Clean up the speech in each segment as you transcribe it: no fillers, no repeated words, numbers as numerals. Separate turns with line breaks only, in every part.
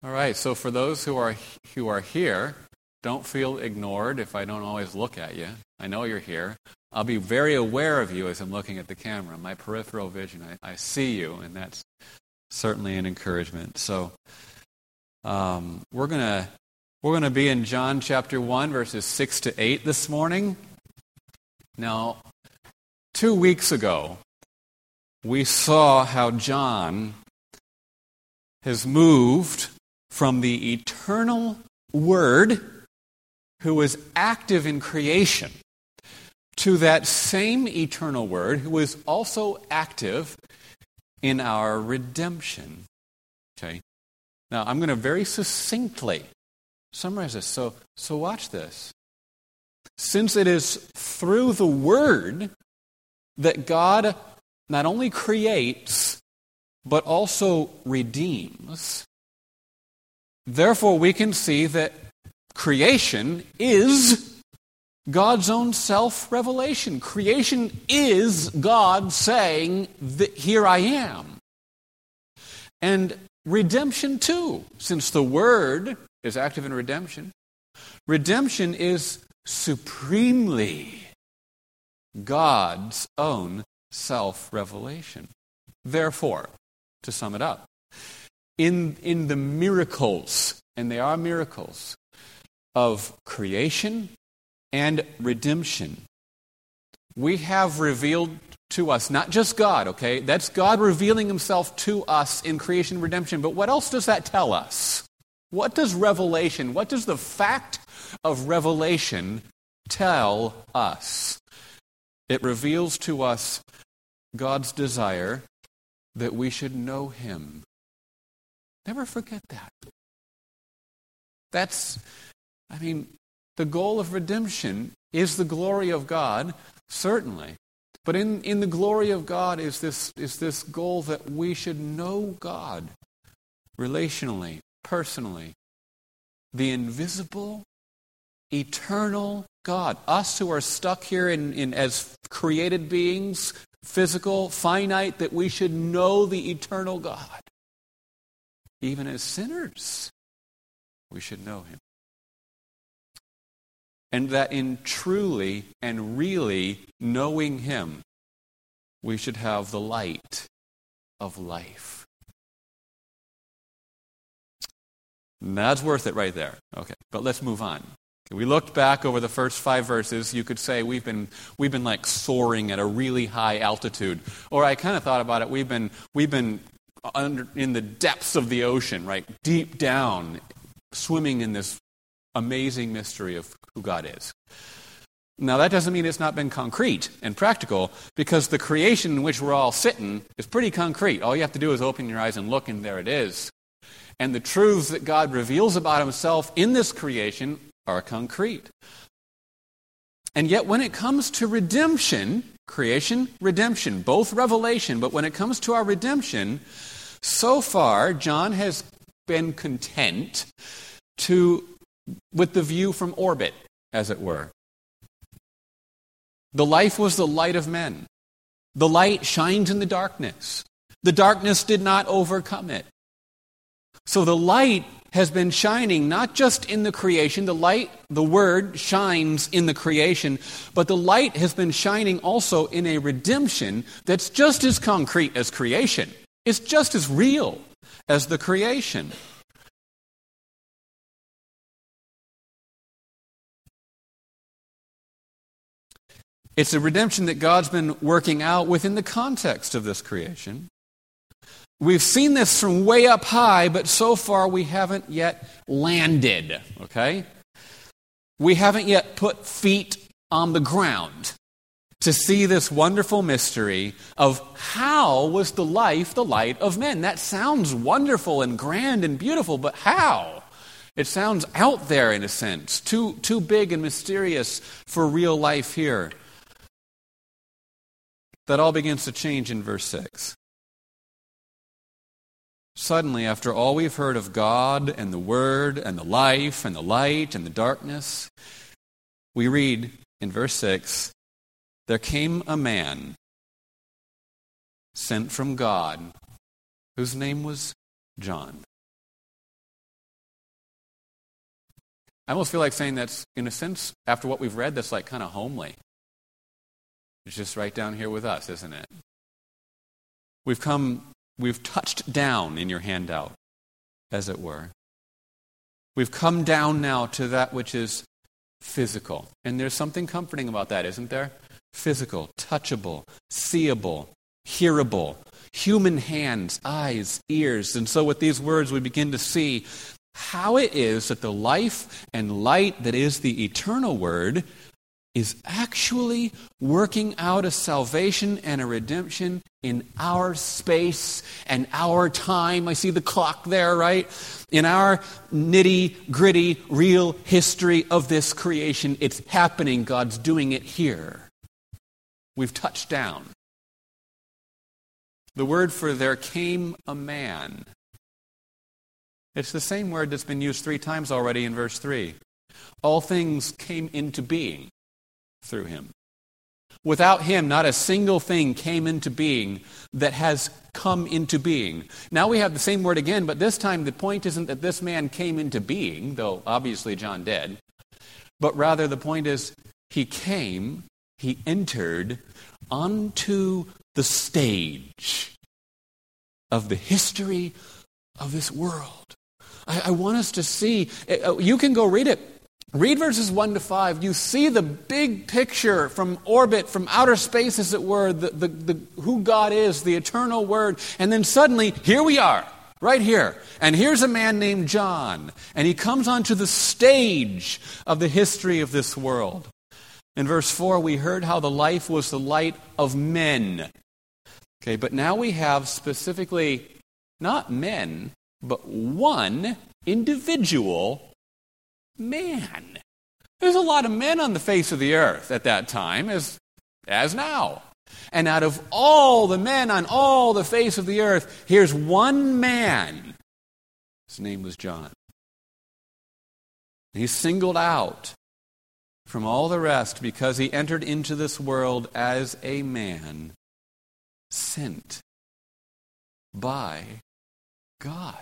All right, so for those who are here, don't feel ignored if I don't always look at you. I know you're here. I'll be very aware of you as I'm looking at the camera. My peripheral vision, I see you, and that's certainly an encouragement. So we're gonna be in John chapter 1, verses 6 to 8 this morning. Now, 2 weeks ago, we saw how John has moved from the eternal Word, who was active in creation, to that same eternal Word, who is also active in our redemption. Okay? Now, I'm going to very succinctly summarize this. So watch this. Since it is through the Word that God not only creates, but also redeems, therefore we can see that creation is God's own self-revelation. Creation is God saying that here I am. And redemption too, since the Word is active in redemption. Redemption is supremely God's own self-revelation. Therefore, to sum it up, in the miracles, and they are miracles, of creation and redemption, we have revealed to us, not just God, okay? That's God revealing himself to us in creation and redemption, but what else does that tell us? What does revelation, what does the fact of revelation tell us? It reveals to us God's desire that we should know him. Never forget that. The goal of redemption is the glory of God, certainly. But in the glory of God is this goal that we should know God relationally, personally. The invisible, eternal God. Us who are stuck here in as created beings, physical, finite, that we should know the eternal God. Even as sinners, we should know him. And that in truly and really knowing him, we should have the light of life. And that's worth it right there. Okay, but let's move on. We looked back over the first 5 verses. You could say we've been like soaring at a really high altitude. Or I kind of thought about it. We've been in the depths of the ocean, right? Deep down, swimming in this amazing mystery of who God is. Now, that doesn't mean it's not been concrete and practical, because the creation in which we're all sitting is pretty concrete. All you have to do is open your eyes and look, and there it is. And the truths that God reveals about himself in this creation are concrete. And yet when it comes to redemption, creation, redemption, both revelation, but when it comes to our redemption, so far John has been content with the view from orbit, as it were. The life was the light of men. The light shines in the darkness. The darkness did not overcome it. So the light has been shining not just in the creation. The light, the Word, shines in the creation, but the light has been shining also in a redemption that's just as concrete as creation. It's just as real as the creation. It's a redemption that God's been working out within the context of this creation. We've seen this from way up high, but so far we haven't yet landed, okay? We haven't yet put feet on the ground to see this wonderful mystery of how was the life the light of men. That sounds wonderful and grand and beautiful, but how? It sounds out there in a sense, too big and mysterious for real life here. That all begins to change in verse 6. Suddenly, after all we've heard of God and the Word and the life and the light and the darkness, we read in verse 6, there came a man sent from God whose name was John. I almost feel like saying that's, in a sense, after what we've read, that's like kind of homely. It's just right down here with us, isn't it? We've touched down in your handout, as it were. We've come down now to that which is physical. And there's something comforting about that, isn't there? Physical, touchable, seeable, hearable, human hands, eyes, ears. And so with these words we begin to see how it is that the life and light that is the eternal Word is actually working out a salvation and a redemption in our space and our time. I see the clock there, right? In our nitty-gritty, real history of this creation, it's happening. God's doing it here. We've touched down. The word for there came a man. It's the same word that's been used 3 times already in verse 3. All things came into being through him. Without him, not a single thing came into being that has come into being. Now we have the same word again, but this time the point isn't that this man came into being, though obviously John did, but rather the point is he came, he entered onto the stage of the history of this world. I want us to see, you can go read it. Read verses 1 to 5. You see the big picture from orbit, from outer space, as it were, the who God is, the eternal Word. And then suddenly, here we are, right here. And here's a man named John. And he comes onto the stage of the history of this world. In verse 4, we heard how the life was the light of men. Okay, but now we have specifically not men, but one individual man. There's a lot of men on the face of the earth at that time, as now. And out of all the men on all the face of the earth, here's one man. His name was John. He's singled out from all the rest because he entered into this world as a man sent by God.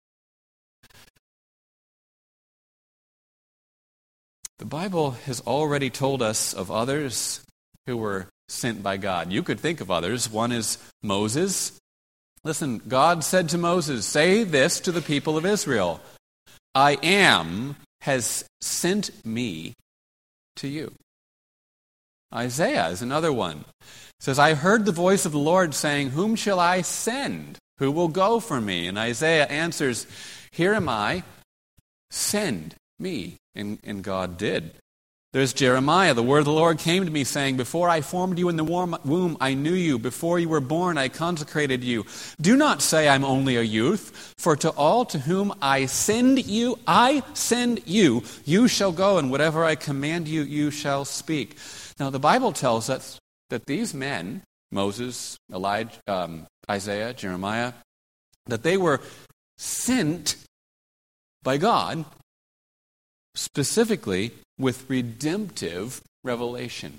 The Bible has already told us of others who were sent by God. You could think of others. One is Moses. Listen, God said to Moses, "Say this to the people of Israel, I am has sent me to you." Isaiah is another one. It says, "I heard the voice of the Lord saying, whom shall I send? Who will go for me?" And Isaiah answers, "Here am I, send me." And God did. There's Jeremiah. "The word of the Lord came to me saying, before I formed you in the womb, I knew you. Before you were born, I consecrated you. Do not say I'm only a youth, for to all to whom I send you, you shall go, and whatever I command you, you shall speak." Now, the Bible tells us that these men, Moses, Elijah, Isaiah, Jeremiah, that they were sent by God specifically with redemptive revelation,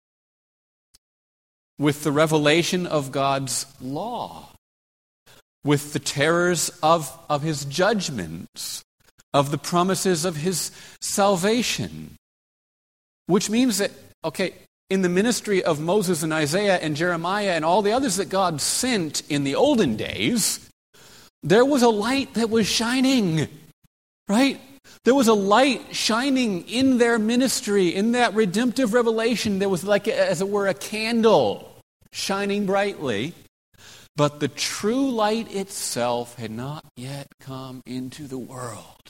with the revelation of God's law, with the terrors of his judgments, of the promises of his salvation. Which means that, in the ministry of Moses and Isaiah and Jeremiah and all the others that God sent in the olden days, there was a light that was shining, right? There was a light shining in their ministry, in that redemptive revelation. There was like, as it were, a candle shining brightly. But the true light itself had not yet come into the world.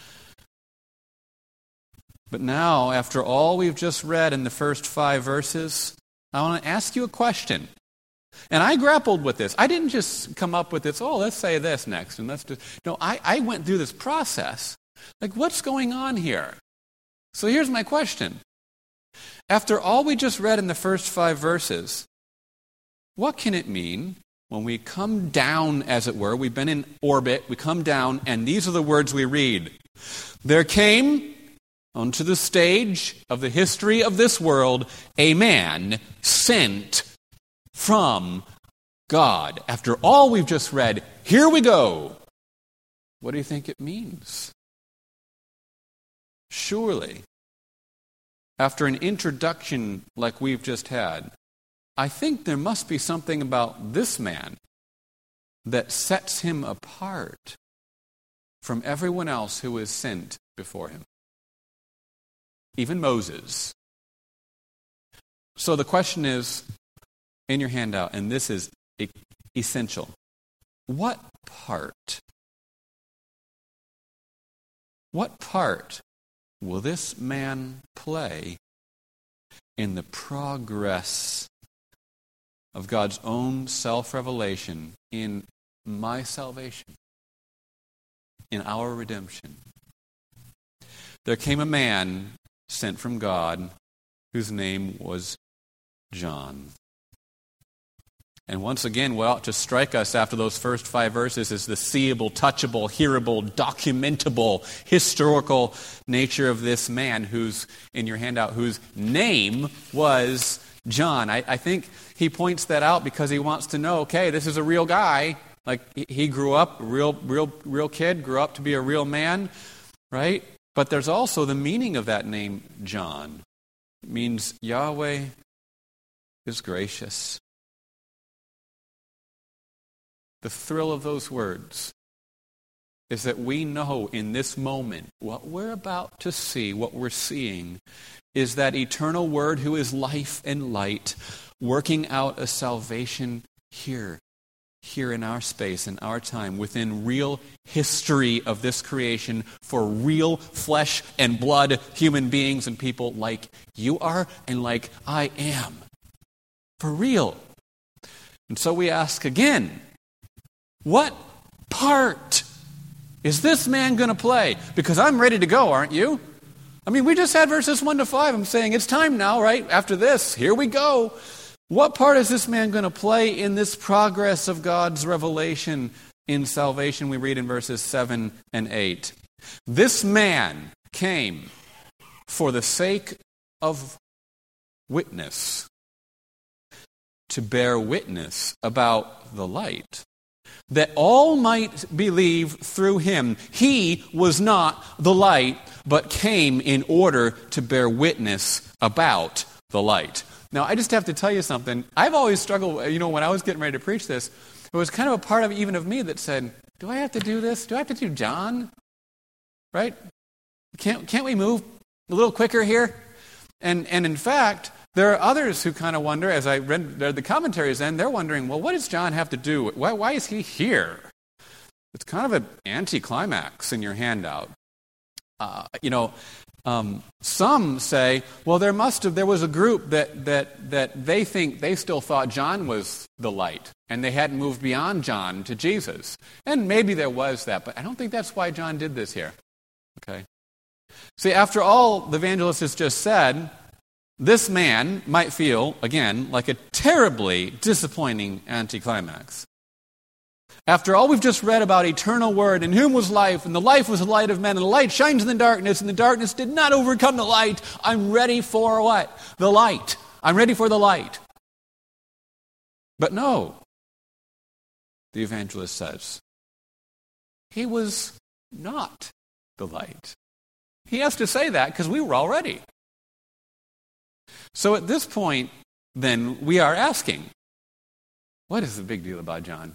But now, after all we've just read in the first 5 verses, I want to ask you a question. And I grappled with this. I didn't just come up with this, let's say this next, and let's do... No, I went through this process. Like, what's going on here? So here's my question. After all we just read in the first 5 verses, what can it mean when we come down, as it were? We've been in orbit, we come down, and these are the words we read. There came onto the stage of the history of this world a man sent from God. After all we've just read, here we go. What do you think it means? surely, after an introduction like we've just had, I think there must be something about this man that sets him apart from everyone else who was sent before him, even Moses. So the question is, in your handout, and this is essential, what part will this man play in the progress of God's own self-revelation in my salvation, in our redemption? There came a man sent from God whose name was John. And once again, what ought to strike us after those first 5 verses is the seeable, touchable, hearable, documentable, historical nature of this man who's, in your handout, whose name was John. I think he points that out because he wants to know, okay, this is a real guy. Like, he grew up, real kid, grew up to be a real man, right? But there's also the meaning of that name, John. It means Yahweh is gracious. The thrill of those words is that we know in this moment what we're about to see, what we're seeing, is that eternal Word who is life and light, working out a salvation here in our space, in our time, within real history of this creation for real flesh and blood human beings and people like you are and like I am. For real. And so we ask again, what part is this man going to play? Because I'm ready to go, aren't you? I mean, we just had verses 1 to 5. I'm saying it's time now, right? After this, here we go. What part is this man going to play in this progress of God's revelation in salvation? We read in verses 7 and 8. This man came for the sake of witness, to bear witness about the light, that all might believe through him. He was not the light, but came in order to bear witness about the light. Now, I just have to tell you something. I've always struggled, when I was getting ready to preach this, it was kind of a part of even of me that said, do I have to do this? Do I have to do John? Right? Can't we move a little quicker here? And in fact, there are others who kind of wonder, as I read the commentaries then, they're wondering, well, what does John have to do? Why is he here? It's kind of an anticlimax in your handout. Some say, well, there was a group that they think they still thought John was the light, and they hadn't moved beyond John to Jesus. And maybe there was that, but I don't think that's why John did this here. Okay. See, after all the evangelist has just said, this man might feel, again, like a terribly disappointing anticlimax. After all we've just read about eternal Word, in whom was life, and the life was the light of men, and the light shines in the darkness, and the darkness did not overcome the light, I'm ready for what? The light. I'm ready for the light. But no, the evangelist says, he was not the light. He has to say that because we were all ready. So at this point, then, we are asking, what is the big deal about John?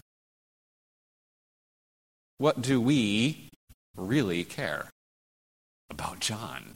What do we really care about John?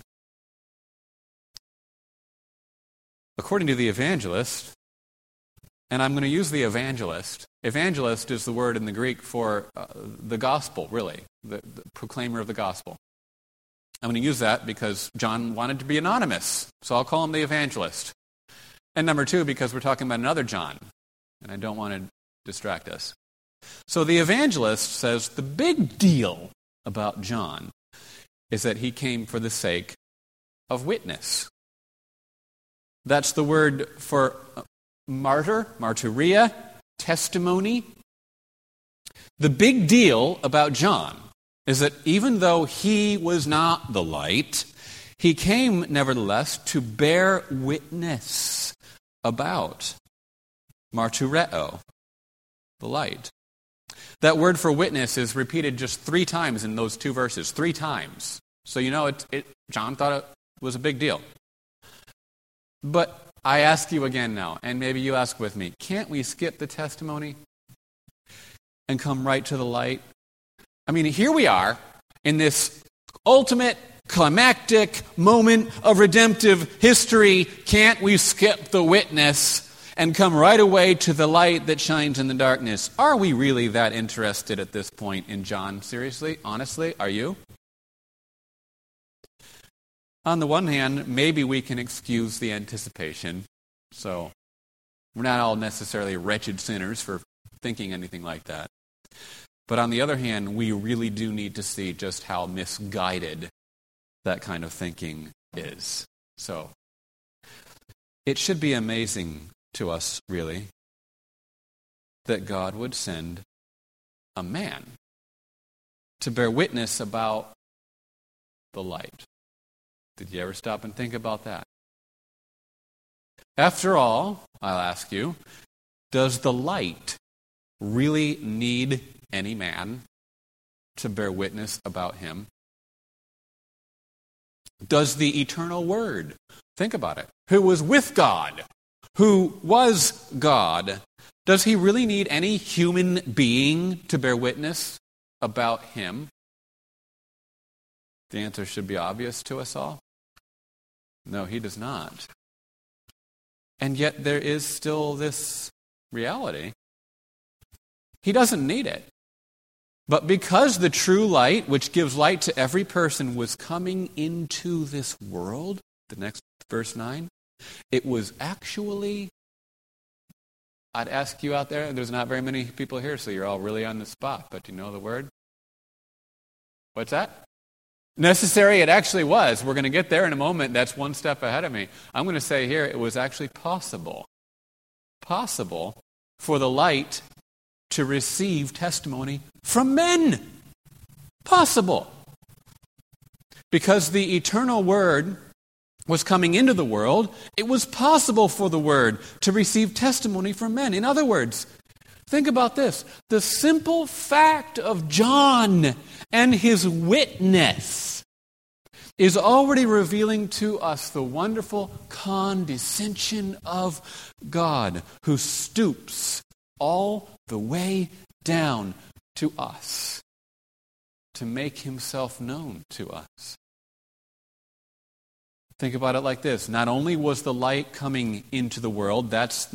According to the evangelist, and I'm going to use the evangelist. Evangelist is the word in the Greek for the gospel, really, the proclaimer of the gospel. I'm going to use that because John wanted to be anonymous, so I'll call him the evangelist. And number 2, because we're talking about another John, and I don't want to distract us. So the evangelist says the big deal about John is that he came for the sake of witness. That's the word for martyr, martyria, testimony. The big deal about John is that even though he was not the light, he came, nevertheless, to bear witness about martyreo, the light. That word for witness is repeated just 3 times in those 2 verses. 3 times. So John thought it was a big deal. But I ask you again now, and maybe you ask with me, can't we skip the testimony and come right to the light? I mean, here we are in this ultimate climactic moment of redemptive history. Can't we skip the witness and come right away to the light that shines in the darkness? Are we really that interested at this point in John? Seriously? Honestly? Are you? On the one hand, maybe we can excuse the anticipation. So we're not all necessarily wretched sinners for thinking anything like that. But on the other hand, we really do need to see just how misguided that kind of thinking is. So it should be amazing to us, really, that God would send a man to bear witness about the light. Did you ever stop and think about that? After all, I'll ask you, does the light really need any man to bear witness about him? Does the eternal Word, think about it, who was with God, who was God, does he really need any human being to bear witness about him? The answer should be obvious to us all. No, he does not. And yet there is still this reality. He doesn't need it. But because the true light, which gives light to every person, was coming into this world, the next verse 9, it was actually, I'd ask you out there's not very many people here, so you're all really on the spot, but do you know the word? What's that? Necessary, it actually was. We're going to get there in a moment. That's one step ahead of me. I'm going to say here, it was actually possible for the light to receive testimony from men. Possible. Because the eternal Word was coming into the world, it was possible for the Word to receive testimony from men. In other words, think about this. The simple fact of John and his witness is already revealing to us the wonderful condescension of God, who stoops all the way down to us to make himself known to us. Think about it like this. Not only was the light coming into the world, but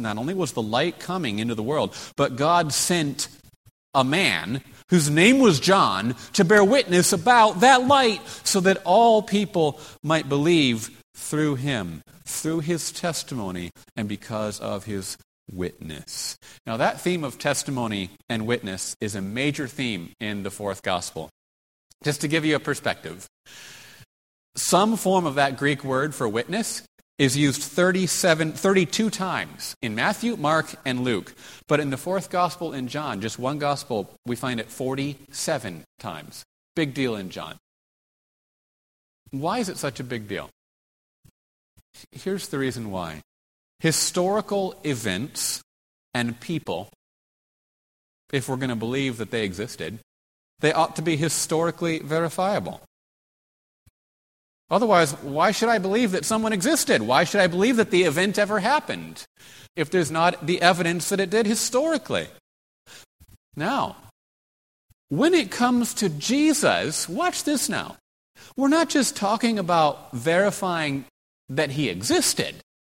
God sent a man whose name was John to bear witness about that light so that all people might believe through him, through his testimony, and because of his witness. Now that theme of testimony and witness is a major theme in the fourth gospel. Just to give you a perspective, some form of that Greek word for witness is used 32 times in Matthew, Mark, and Luke. But in the fourth gospel in John, just one gospel, we find it 47 times. Big deal in John. Why is it such a big deal? Here's the reason why. Historical events and people, if we're going to believe that they existed, they ought to be historically verifiable. Otherwise, why should I believe that someone existed? Why should I believe that the event ever happened if there's not the evidence that it did historically? Now, when it comes to Jesus, watch this now. We're not just talking about verifying that he existed.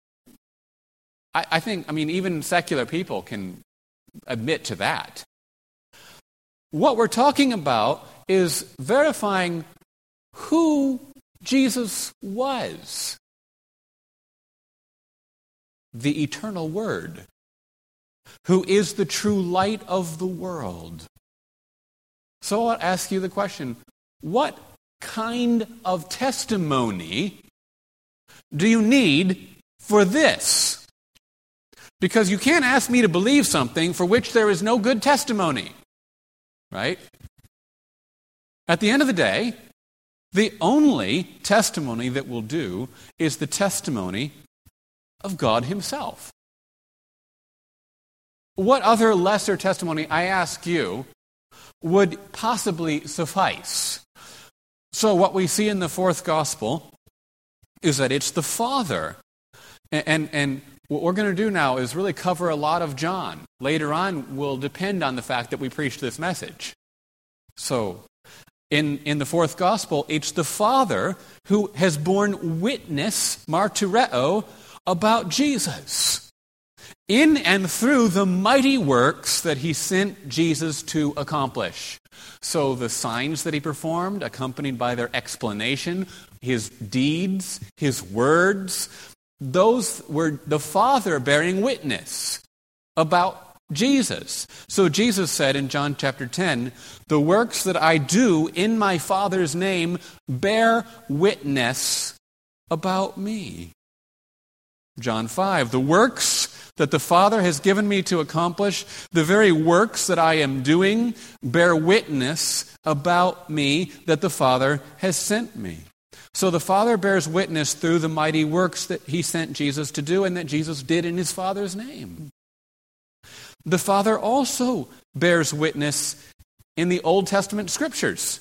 I think even secular people can admit to that. What we're talking about is verifying who Jesus was. The eternal Word, who is the true light of the world. So I'll ask you the question, what kind of testimony do you need for this? Because you can't ask me to believe something for which there is no good testimony. Right? At the end of the day, the only testimony that will do is the testimony of God himself. What other lesser testimony, I ask you, would possibly suffice? So what we see in the fourth gospel is that it's the Father. And what we're going to do now is really cover a lot of John. Later on, will depend on the fact that we preach this message. So, in the fourth gospel, it's the Father who has borne witness, martyreo, about Jesus, in and through the mighty works that he sent Jesus to accomplish. So the signs that he performed, accompanied by their explanation, his deeds, his words, those were the Father bearing witness about Jesus. So Jesus said in John chapter 10, "The works that I do in my Father's name bear witness about me." John 5, "The works that the Father has given me to accomplish, the very works that I am doing, bear witness about me that the Father has sent me." So the Father bears witness through the mighty works that he sent Jesus to do and that Jesus did in his Father's name. The Father also bears witness in the Old Testament scriptures,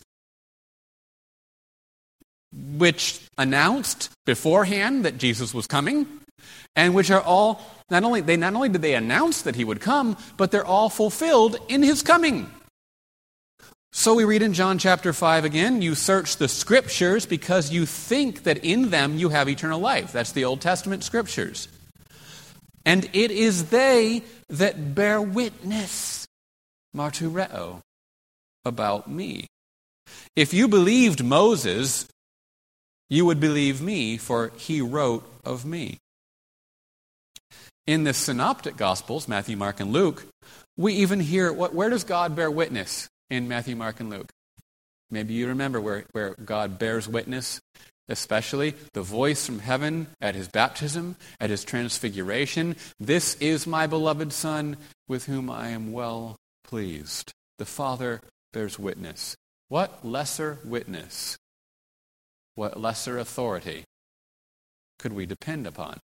which announced beforehand that Jesus was coming, and which are all, not only did they announce that he would come, but they're all fulfilled in his coming. So we read in John chapter 5 again, "You search the scriptures because you think that in them you have eternal life." That's the Old Testament scriptures. "And it is they that bear witness, martyreo, about me. If you believed Moses, you would believe me, for he wrote of me." In the synoptic gospels, Matthew, Mark, and Luke, we even hear, where does God bear witness in Matthew, Mark, and Luke? Maybe you remember where God bears witness, especially the voice from heaven at his baptism, at his transfiguration. "This is my beloved Son, with whom I am well pleased." The Father bears witness. What lesser witness, what lesser authority could we depend upon?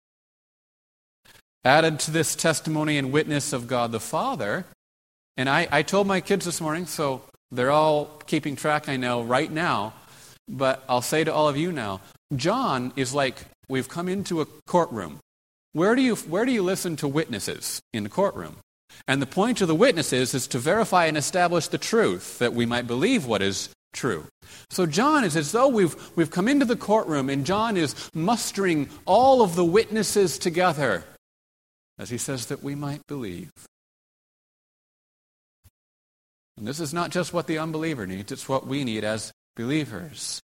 Added to this testimony and witness of God the Father, and I told my kids this morning, so they're all keeping track, I know, right now, but I'll say to all of you now, John is like, we've come into a courtroom. Where do you listen to witnesses in the courtroom? And the point of the witnesses is to verify and establish the truth, that we might believe what is true. So John is as though we've come into the courtroom, and John is mustering all of the witnesses together, as he says that we might believe. And this is not just what the unbeliever needs, it's what we need as believers.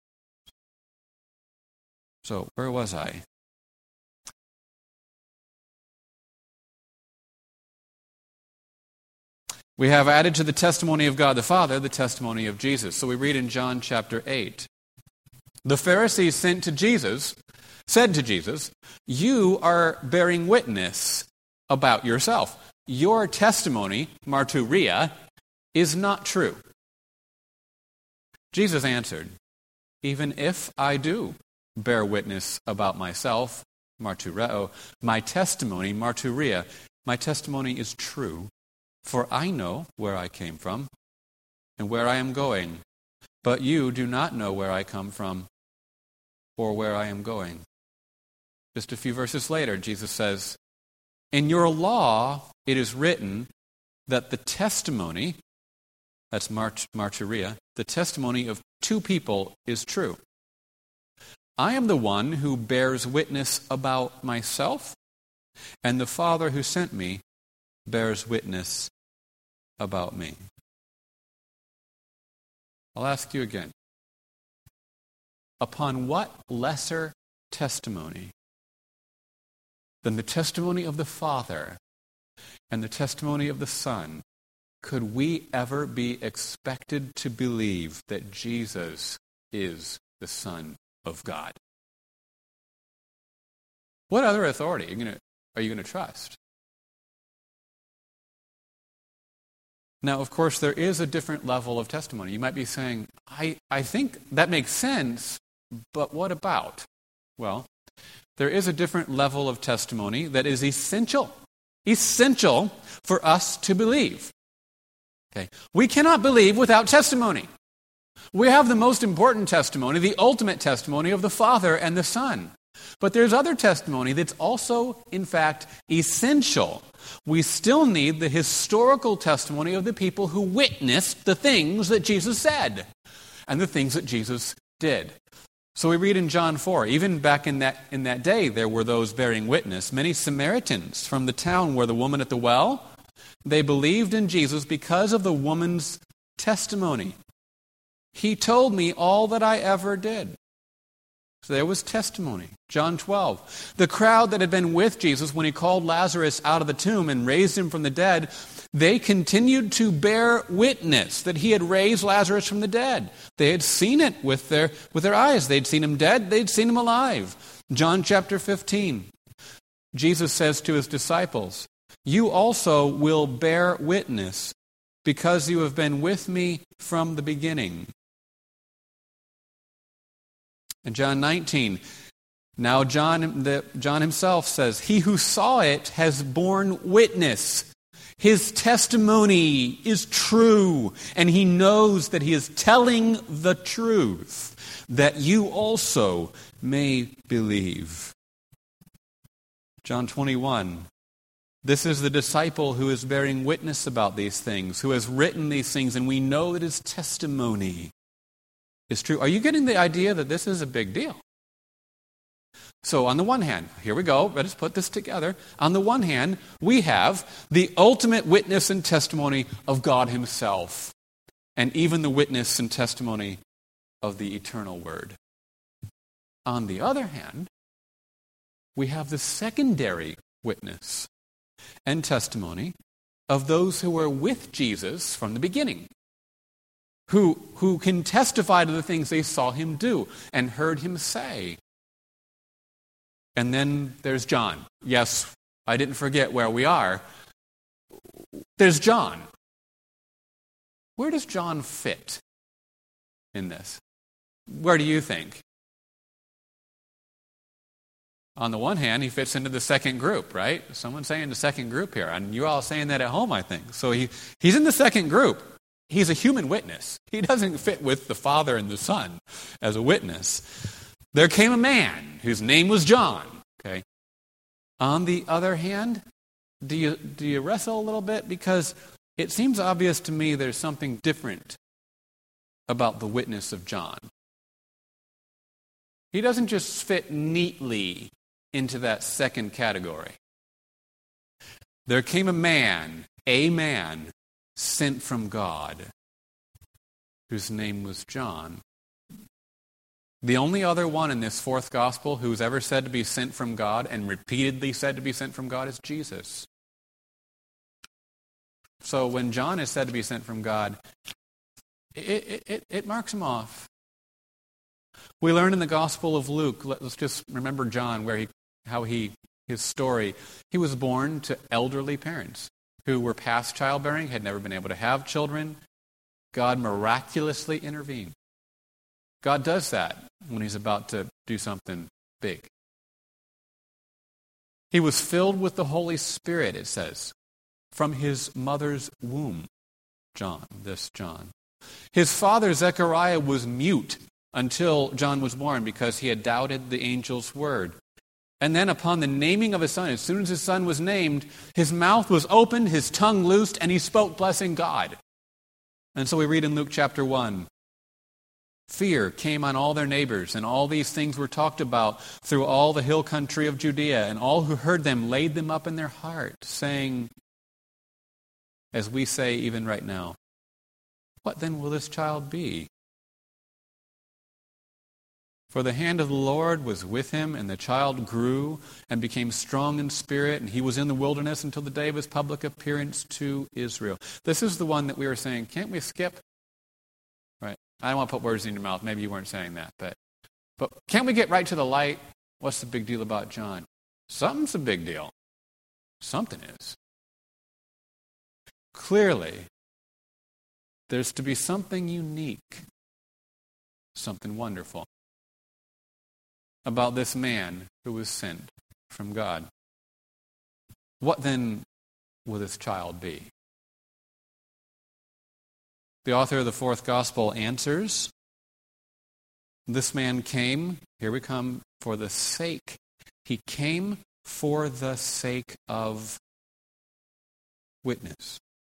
So, where was I? We have added to the testimony of God the Father the testimony of Jesus. So we read in John chapter 8. "The Pharisees said to Jesus, you are bearing witness about yourself. Your testimony, martyria, is not true." Jesus answered, "Even if I do bear witness about myself, martyreo, my testimony, martyria, my testimony is true, for I know where I came from and where I am going, but you do not know where I come from or where I am going." Just a few verses later, Jesus says, "In your law it is written that the testimony," that's martyria, "the testimony of two people is true. I am the one who bears witness about myself, and the Father who sent me bears witness about me." I'll ask you again. Upon what lesser testimony than the testimony of the Father and the testimony of the Son could we ever be expected to believe that Jesus is the Son of God? What other authority are you going to trust? Now, of course, there is a different level of testimony. You might be saying, I think that makes sense, but what about? Well, there is a different level of testimony that is essential for us to believe. Okay. We cannot believe without testimony. We have the most important testimony, the ultimate testimony of the Father and the Son. But there's other testimony that's also, in fact, essential. We still need the historical testimony of the people who witnessed the things that Jesus said and the things that Jesus did. So we read in John 4, even back in that day, there were those bearing witness. Many Samaritans from the town where the woman at the well, they believed in Jesus because of the woman's testimony. He told me all that I ever did. So there was testimony. John 12. The crowd that had been with Jesus when he called Lazarus out of the tomb and raised him from the dead, they continued to bear witness that he had raised Lazarus from the dead. They had seen it with their eyes. They'd seen him dead. They'd seen him alive. John chapter 15. Jesus says to his disciples, "You also will bear witness because you have been with me from the beginning." In John 19, now John himself says, "He who saw it has borne witness. His testimony is true, and he knows that he is telling the truth, that you also may believe." John 21, this is the disciple who is bearing witness about these things, who has written these things, and we know that his testimony is true. Are you getting the idea that this is a big deal? So on the one hand, here we go, let us put this together. On the one hand, we have the ultimate witness and testimony of God himself, and even the witness and testimony of the eternal Word. On the other hand, we have the secondary witness and testimony of those who were with Jesus from the beginning, who can testify to the things they saw him do and heard him say. And then there's John. Yes, I didn't forget where we are. There's John. Where does John fit in this? Where do you think? On the one hand, he fits into the second group, right? Someone's saying the second group here, and you're all saying that at home, I think. So he's in the second group. He's a human witness. He doesn't fit with the Father and the Son as a witness. There came a man whose name was John. Okay. On the other hand, do you wrestle a little bit? Because it seems obvious to me there's something different about the witness of John. He doesn't just fit neatly into that second category. There came a man sent from God, whose name was John. The only other one in this fourth gospel who's ever said to be sent from God and repeatedly said to be sent from God is Jesus. So when John is said to be sent from God, it marks him off. We learn in the Gospel of Luke, let's just remember John, his story. He was born to elderly parents who were past childbearing, had never been able to have children. God miraculously intervened. God does that when he's about to do something big. He was filled with the Holy Spirit, it says, from his mother's womb. John. His father, Zechariah, was mute until John was born because he had doubted the angel's word. And then upon the naming of his son, as soon as his son was named, his mouth was opened, his tongue loosed, and he spoke blessing God. And so we read in Luke chapter 1, fear came on all their neighbors, and all these things were talked about through all the hill country of Judea, and all who heard them laid them up in their heart, saying, as we say even right now, what then will this child be? For the hand of the Lord was with him, and the child grew and became strong in spirit, and he was in the wilderness until the day of his public appearance to Israel. This is the one that we were saying, can't we skip? Right? I don't want to put words in your mouth. Maybe you weren't saying that. But can't we get right to the light? What's the big deal about John? Something's a big deal. Something is. Clearly, there's to be something unique, something wonderful about this man who was sent from God. What then will this child be? The author of the fourth gospel answers This man came, here we come, for the sake. He came for the sake of witness.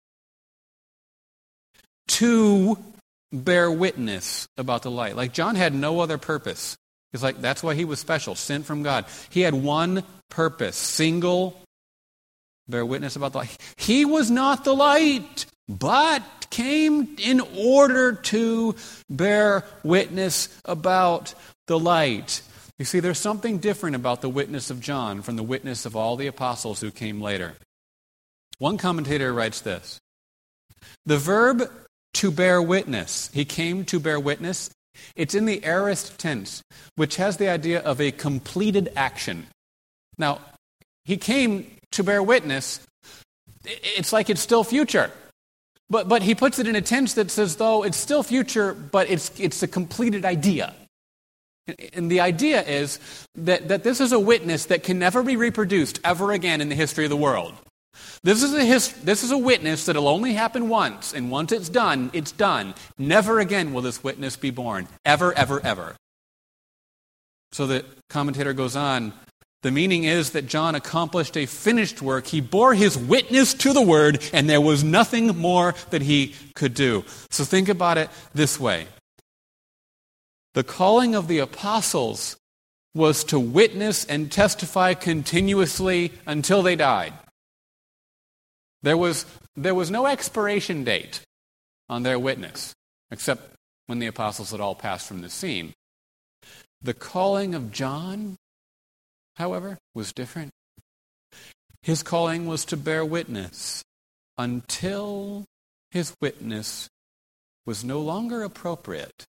To bear witness about the light. Like John had no other purpose. It's like that's why he was special, sent from God. He had one purpose, single, bear witness about the light. He was not the light, but came in order to bear witness about the light. You see, there's something different about the witness of John from the witness of all the apostles who came later. One commentator writes this: the verb to bear witness, he came to bear witness, it's in the aorist tense, which has the idea of a completed action. Now, he came to bear witness, it's like it's still future. But he puts it in a tense that says, though it's still future, but it's a completed idea. And the idea is that this is a witness that can never be reproduced ever again in the history of the world. This is a witness that will only happen once, and once it's done, it's done. Never again will this witness be born. Ever, ever, ever. So the commentator goes on, the meaning is that John accomplished a finished work. He bore his witness to the word, and there was nothing more that he could do. So think about it this way. The calling of the apostles was to witness and testify continuously until they died. There was no expiration date on their witness, except when the apostles had all passed from the scene. The calling of John, however, was different. His calling was to bear witness until his witness was no longer appropriate.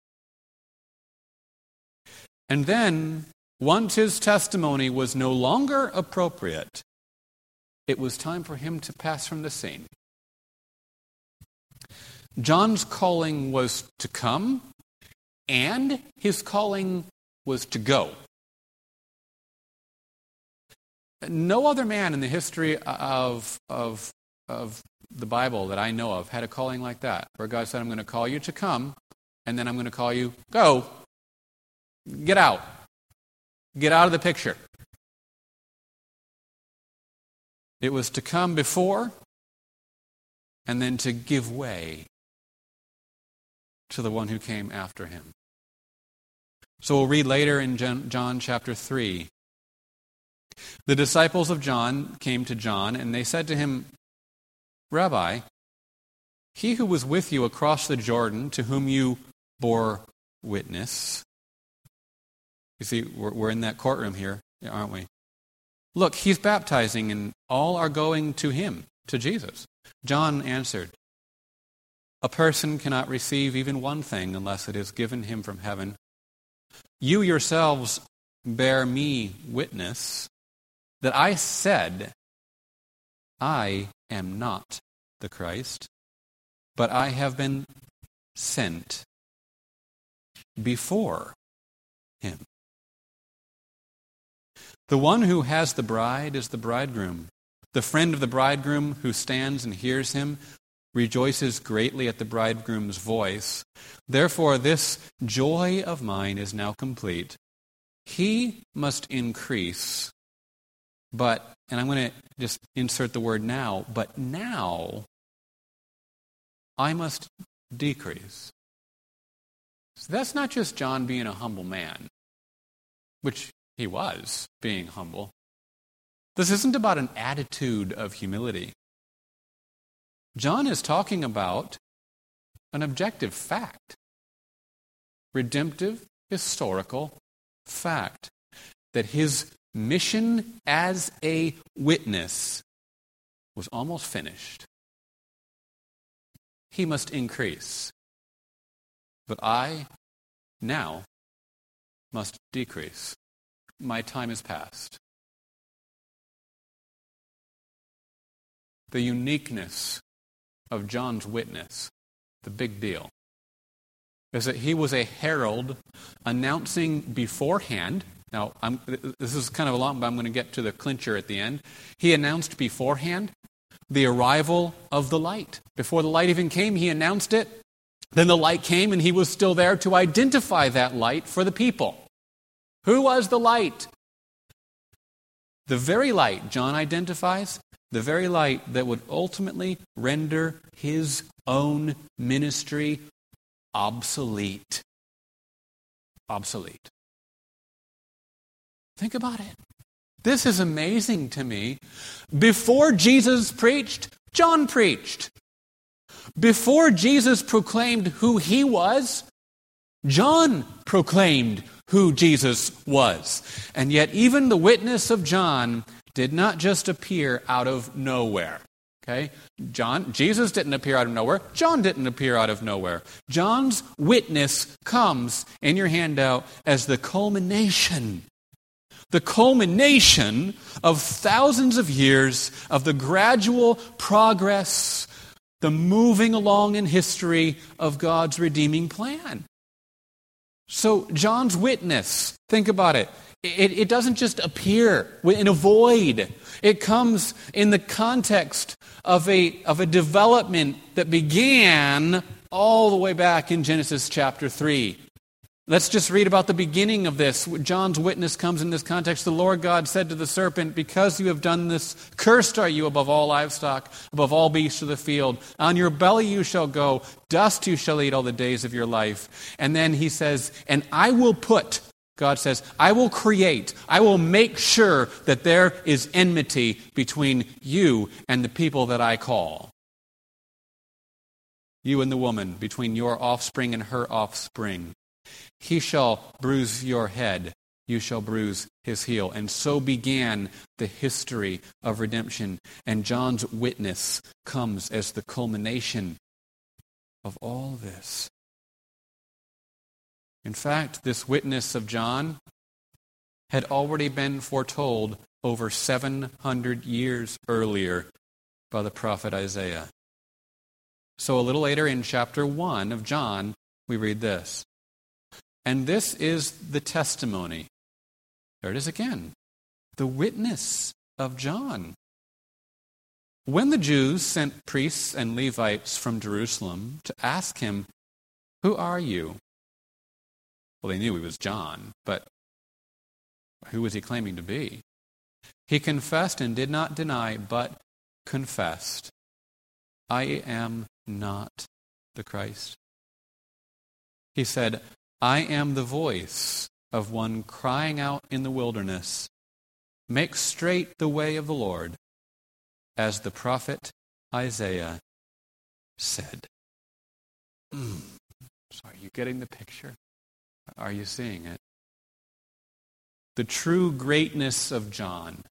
And then, once his testimony was no longer appropriate, it was time for him to pass from the scene. John's calling was to come, and his calling was to go. No other man in the history of the Bible that I know of had a calling like that, where God said, I'm going to call you to come, and then I'm going to call you, go, get out of the picture. It was to come before and then to give way to the one who came after him. So we'll read later in John chapter 3. The disciples of John came to John, and they said to him, Rabbi, he who was with you across the Jordan, to whom you bore witness. You see, we're in that courtroom here, aren't we? Look, he's baptizing, and all are going to him, to Jesus. John answered, a person cannot receive even one thing unless it is given him from heaven. You yourselves bear me witness that I said, I am not the Christ, but I have been sent before him. The one who has the bride is the bridegroom. The friend of the bridegroom who stands and hears him rejoices greatly at the bridegroom's voice. Therefore, this joy of mine is now complete. He must increase, but, and I'm going to just insert the word now, but now I must decrease. So that's not just John being a humble man, which he was being humble. This isn't about an attitude of humility. John is talking about an objective fact, redemptive, historical fact, that his mission as a witness was almost finished. He must increase, but I now must decrease. My time is past. The uniqueness of John's witness, the big deal, is that he was a herald announcing beforehand. Now, this is kind of a long, but I'm going to get to the clincher at the end. He announced beforehand the arrival of the light. Before the light even came, he announced it. Then the light came, and he was still there to identify that light for the people. Who was the light? The very light John identifies, the very light that would ultimately render his own ministry obsolete. Obsolete. Think about it. This is amazing to me. Before Jesus preached, John preached. Before Jesus proclaimed who he was, John proclaimed who Jesus was. And yet even the witness of John did not just appear out of nowhere. Okay? Jesus didn't appear out of nowhere. John didn't appear out of nowhere. John's witness comes in your handout as the culmination of thousands of years of the gradual progress, the moving along in history of God's redeeming plan. So John's witness, think about it. It doesn't just appear in a void. It comes in the context of a development that began all the way back in Genesis chapter 3. Let's just read about the beginning of this. John's witness comes in this context. The Lord God said to the serpent, "Because you have done this, cursed are you above all livestock, above all beasts of the field. On your belly you shall go, dust you shall eat all the days of your life." And then he says, "And I will put," God says, "I will create, I will make sure that there is enmity between you and the people that I call. You and the woman, between your offspring and her offspring. He shall bruise your head, you shall bruise his heel." And so began the history of redemption. And John's witness comes as the culmination of all this. In fact, this witness of John had already been foretold over 700 years earlier by the prophet Isaiah. So a little later in chapter 1 of John, we read this. "And this is the testimony." There it is again. The witness of John. "When the Jews sent priests and Levites from Jerusalem to ask him, 'Who are you?' Well, they knew he was John, but who was he claiming to be? He confessed and did not deny, but confessed, 'I am not the Christ.' He said, 'I am the voice of one crying out in the wilderness, make straight the way of the Lord, as the prophet Isaiah said.'" So are you getting the picture? Are you seeing it? The true greatness of John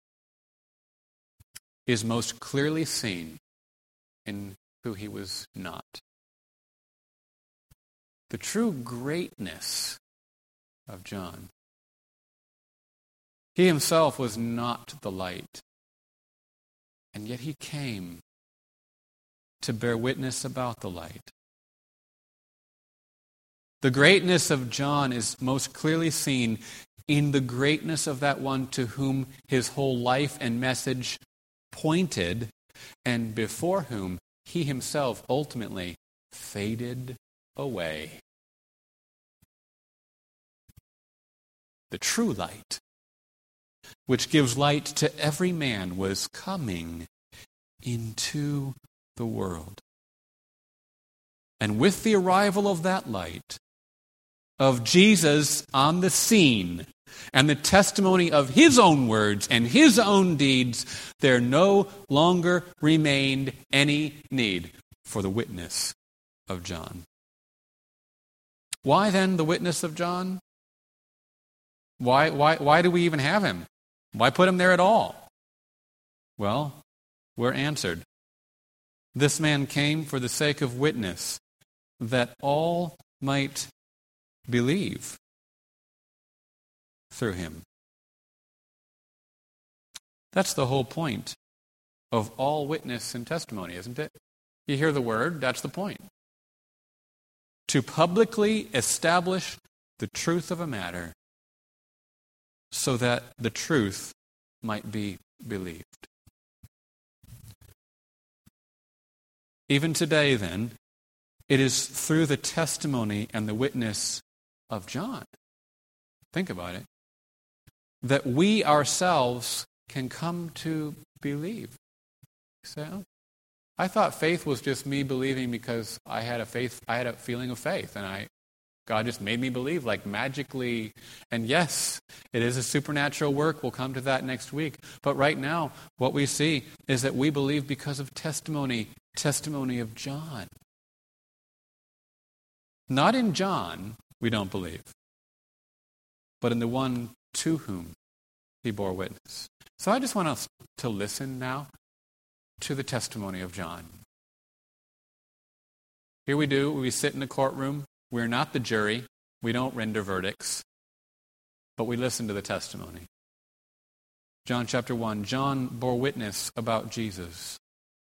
is most clearly seen in who he was not. The true greatness of John. He himself was not the light, and yet he came to bear witness about the light. The greatness of John is most clearly seen in the greatness of that one to whom his whole life and message pointed, and before whom he himself ultimately faded away. The true light, which gives light to every man, was coming into the world. And with the arrival of that light, of Jesus on the scene, and the testimony of his own words and his own deeds, there no longer remained any need for the witness of John. Why then the witness of John? Why do we even have him? Why put him there at all? Well, we're answered. This man came for the sake of witness, that all might believe through him. That's the whole point of all witness and testimony, isn't it? You hear the word, that's the point. To publicly establish the truth of a matter so that the truth might be believed. Even today, then, It is through the testimony and the witness of John. Think about it. That we ourselves can come to believe. You say, oh, I thought faith was just me believing because I had a feeling of faith, and God just made me believe, like magically. And yes, it is a supernatural work. We'll come to that next week. But right now, what we see is that we believe because of testimony of John. Not in John, we don't believe, but in the one to whom he bore witness. So I just want us to listen now to the testimony of John. Here we sit in a courtroom. We're not the jury. We don't render verdicts, but we listen to the testimony. John chapter 1, John bore witness about Jesus.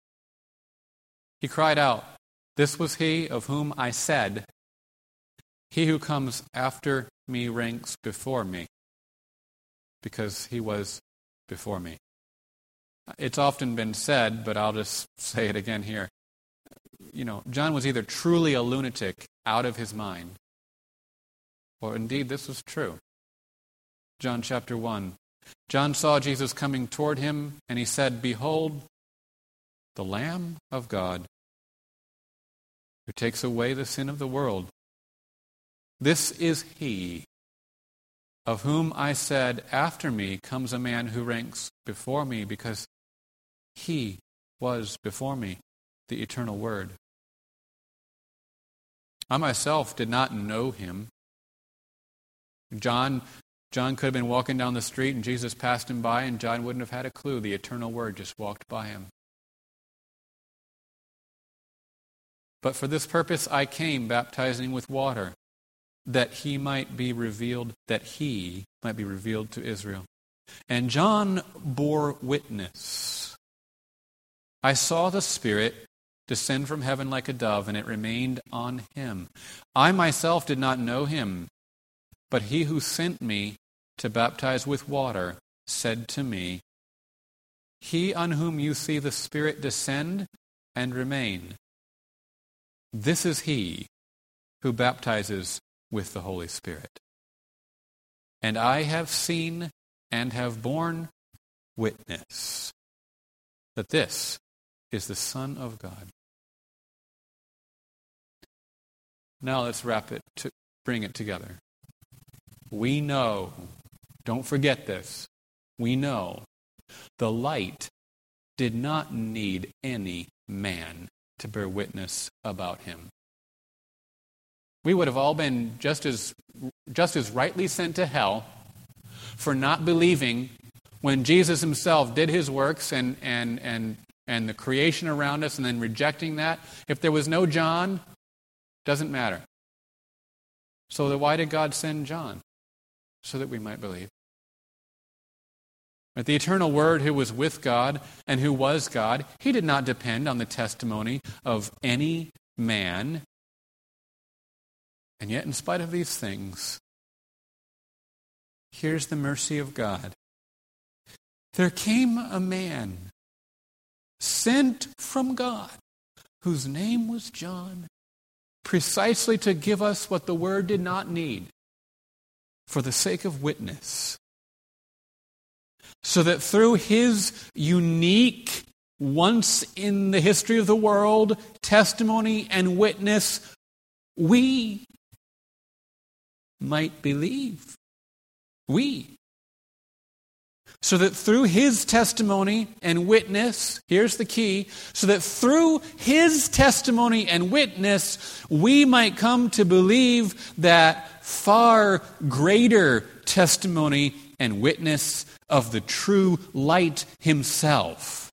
He cried out, "This was he of whom I said, 'He who comes after me ranks before me,' because he was before me." It's often been said, but I'll just say it again here. John was either truly a lunatic out of his mind, or indeed this was true. John chapter 1. John saw Jesus coming toward him, and he said, "Behold, the Lamb of God, who takes away the sin of the world. This is he of whom I said, after me comes a man who ranks before me, because he was before me, the eternal Word." I myself did not know him. John could have been walking down the street and Jesus passed him by, and John wouldn't have had a clue. The eternal Word just walked by him. "But for this purpose I came, baptizing with water, that he might be revealed to Israel. And John bore witness. I saw the Spirit descend from heaven like a dove, and it remained on him. I myself did not know him, but he who sent me to baptize with water said to me, 'He on whom you see the Spirit descend and remain, this is he who baptizes with the Holy Spirit.' And I have seen and have borne witness that this is the Son of God." Now let's bring it together. We know, don't forget this, we know the light did not need any man to bear witness about him. We would have all been just as rightly sent to hell for not believing when Jesus himself did his works and the creation around us, and then rejecting that. If there was no John, doesn't matter. So then why did God send John? So that we might believe. But the eternal Word who was with God and who was God, he did not depend on the testimony of any man. And yet, in spite of these things, here's the mercy of God. There came a man sent from God, whose name was John, precisely to give us what the Word did not need, for the sake of witness, so that through his unique, once in the history of the world, testimony and witness, we might believe. So that through his testimony and witness, here's the key, so that through his testimony and witness, we might come to believe that far greater testimony and witness of the true light himself,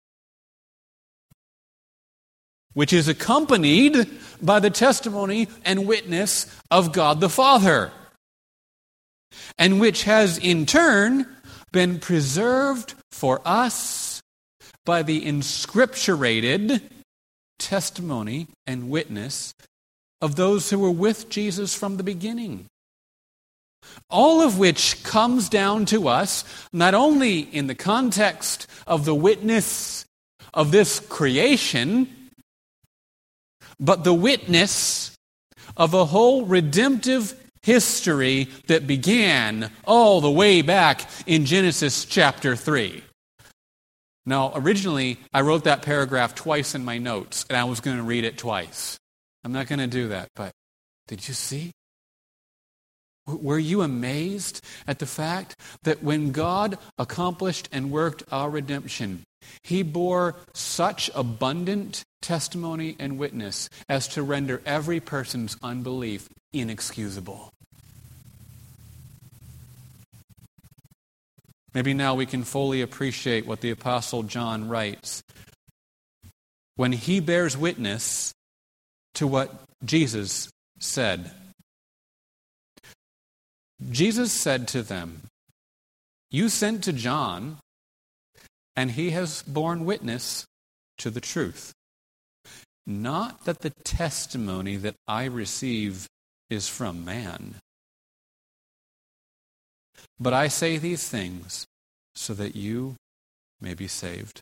which is accompanied by the testimony and witness of God the Father, and which has in turn been preserved for us by the inscripturated testimony and witness of those who were with Jesus from the beginning. All of which comes down to us not only in the context of the witness of this creation, but the witness of a whole redemptive history that began all the way back in Genesis chapter 3. Now, originally, I wrote that paragraph twice in my notes, and I was going to read it twice. I'm not going to do that, but did you see? Were you amazed at the fact that when God accomplished and worked our redemption, He bore such abundant testimony and witness as to render every person's unbelief inexcusable? Maybe now we can fully appreciate what the Apostle John writes when he bears witness to what Jesus said. Jesus said to them, "You sent to John, and he has borne witness to the truth. Not that the testimony that I receive is from man. But I say these things so that you may be saved."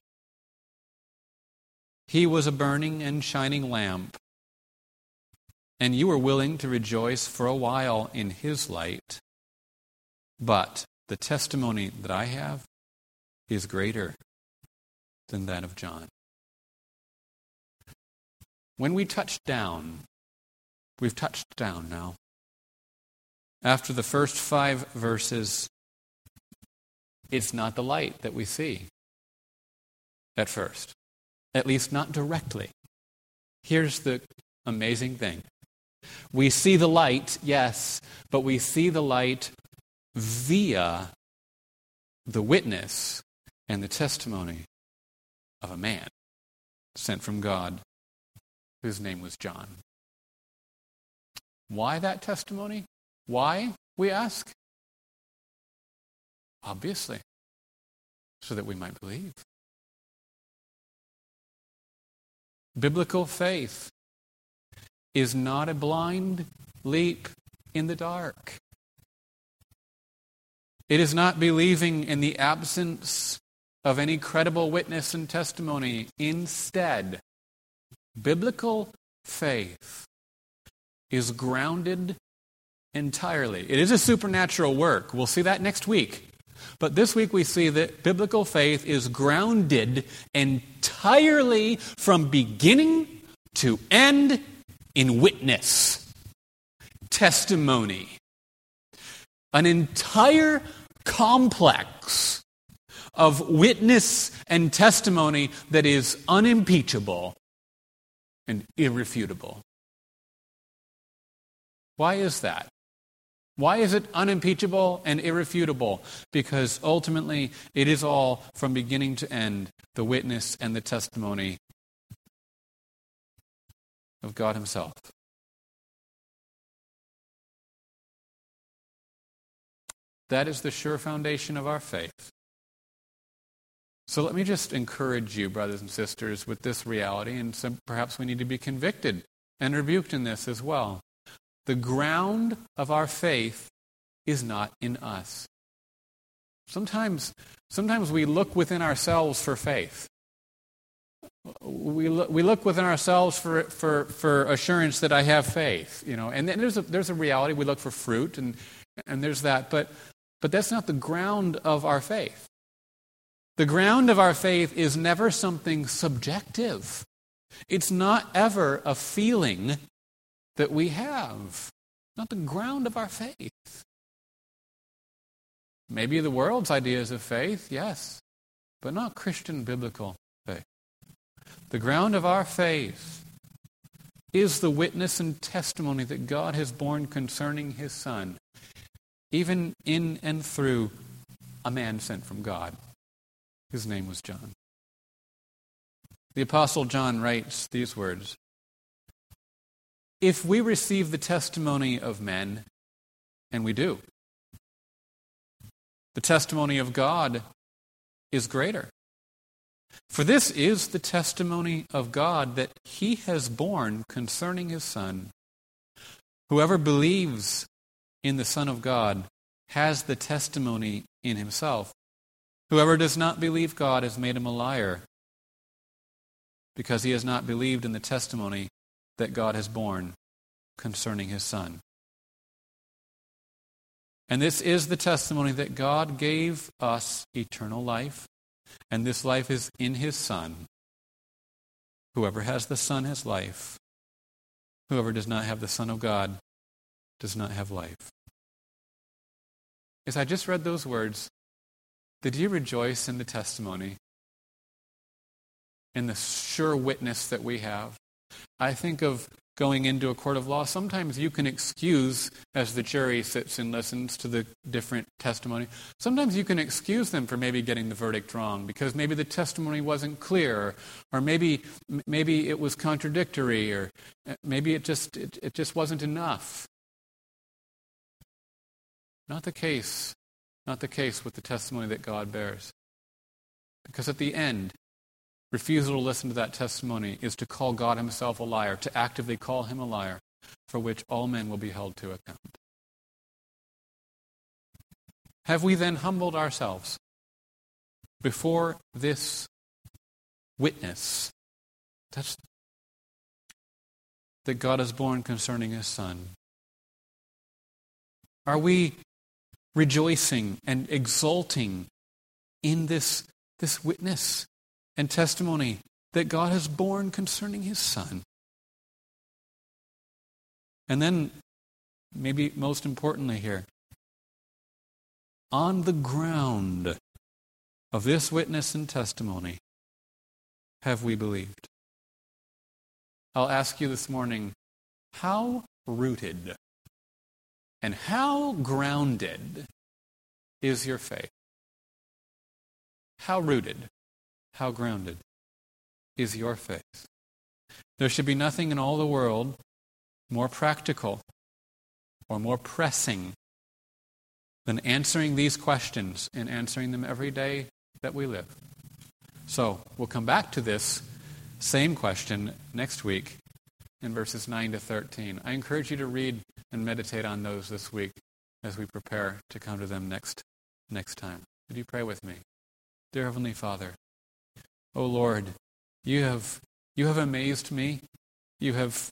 He was a burning and shining lamp, and you were willing to rejoice for a while in his light. But the testimony that I have is greater than that of John. When we touch down, we've touched down now. After the first 5 verses, it's not the light that we see at first. At least not directly. Here's the amazing thing. We see the light, yes, but we see the light via the witness and the testimony of a man sent from God whose name was John. Why that testimony? Why, we ask? Obviously, so that we might believe. Biblical faith is not a blind leap in the dark. It is not believing in the absence of any credible witness and testimony. Instead, biblical faith is grounded entirely. It is a supernatural work. We'll see that next week. But this week we see that biblical faith is grounded entirely from beginning to end in witness, testimony. An entire complex of witness and testimony that is unimpeachable and irrefutable. Why is that? Why is it unimpeachable and irrefutable? Because ultimately it is all from beginning to end the witness and the testimony of God Himself. That is the sure foundation of our faith. So let me just encourage you, brothers and sisters, with this reality, and perhaps we need to be convicted and rebuked in this as well. The ground of our faith is not in us. Sometimes we look within ourselves for faith. We look within ourselves for assurance that I have faith, And then there's a reality. We look for fruit, and there's that. But that's not the ground of our faith. The ground of our faith is never something subjective. It's not ever a feeling that we have. Not the ground of our faith. Maybe the world's ideas of faith, yes, but not Christian biblical faith. The ground of our faith is the witness and testimony that God has borne concerning His Son, even in and through a man sent from God. His name was John. The Apostle John writes these words, "If we receive the testimony of men," and we do, "the testimony of God is greater. For this is the testimony of God that He has borne concerning His Son. Whoever believes in the Son of God has the testimony in himself. Whoever does not believe God has made him a liar, because he has not believed in the testimony that God has borne concerning his Son. And this is the testimony that God gave us eternal life, and this life is in his Son. Whoever has the Son has life. Whoever does not have the Son of God does not have life. As I just read those words, did you rejoice in the testimony? In the sure witness that we have? I think of going into a court of law. Sometimes you can excuse, as the jury sits and listens to the different testimony, sometimes you can excuse them for maybe getting the verdict wrong because maybe the testimony wasn't clear, or maybe it was contradictory, or maybe it just wasn't enough. Not the case. Not the case with the testimony that God bears. Because at the end, refusal to listen to that testimony is to call God himself a liar, to actively call him a liar, for which all men will be held to account. Have we then humbled ourselves before this witness that God has borne concerning his Son? Are we rejoicing and exulting in this witness and testimony that God has borne concerning his Son? And then, maybe most importantly here, on the ground of this witness and testimony, have we believed? I'll ask you this morning, how rooted and how grounded is your faith? How rooted, how grounded is your faith? There should be nothing in all the world more practical or more pressing than answering these questions and answering them every day that we live. So, we'll come back to this same question next week in verses 9 to 13. I encourage you to read and meditate on those this week as we prepare to come to them next time. Would you pray with me? Dear Heavenly Father, O Lord, you have amazed me. You have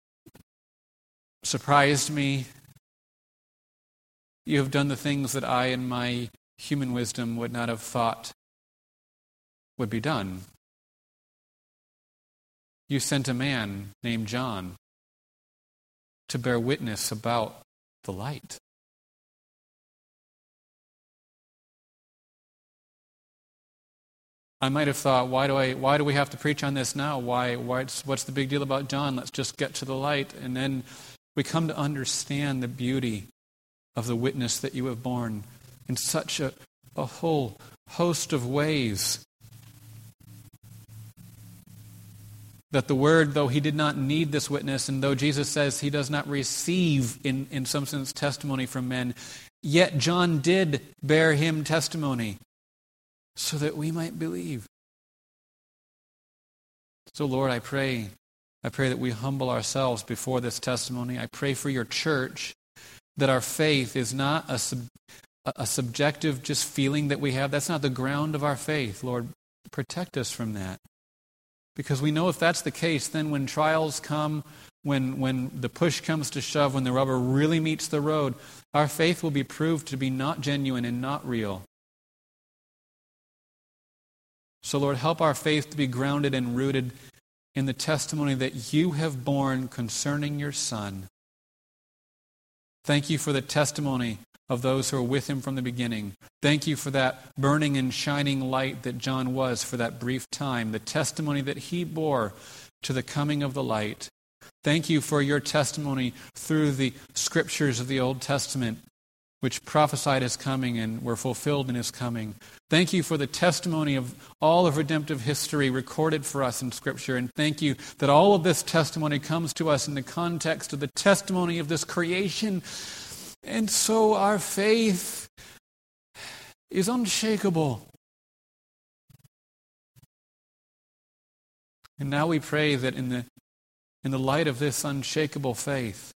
surprised me. You have done the things that I in my human wisdom would not have thought would be done. You sent a man named John to bear witness about the light. I might have thought, why do we have to preach on this now? What's the big deal about John? Let's just get to the light. And then we come to understand the beauty of the witness that you have borne in such a whole host of ways. That the Word, though he did not need this witness, and though Jesus says he does not receive, in some sense, testimony from men, yet John did bear him testimony so that we might believe. So, Lord, I pray that we humble ourselves before this testimony. I pray for your church that our faith is not a subjective just feeling that we have. That's not the ground of our faith. Lord, protect us from that. Because we know if that's the case, then when trials come, when the push comes to shove, when the rubber really meets the road, our faith will be proved to be not genuine and not real. So, Lord, help our faith to be grounded and rooted in the testimony that you have borne concerning your Son. Thank you for the testimony of those who are with him from the beginning. Thank you for that burning and shining light that John was for that brief time, the testimony that he bore to the coming of the light. Thank you for your testimony through the scriptures of the Old Testament, which prophesied his coming and were fulfilled in his coming. Thank you for the testimony of all of redemptive history recorded for us in Scripture. And thank you that all of this testimony comes to us in the context of the testimony of this creation. And so our faith is unshakable. And now we pray that in the light of this unshakable faith,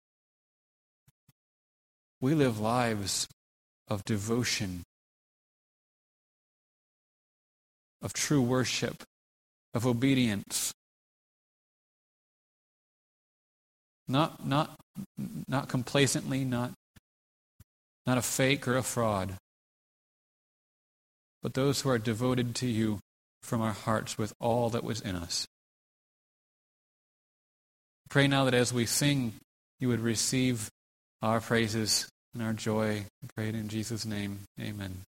we live lives of devotion, of true worship, of obedience, Not complacently, not a fake or a fraud, but those who are devoted to you from our hearts with all that was in us. Pray now that as we sing, you would receive our praises and our joy. I pray it in Jesus' name. Amen.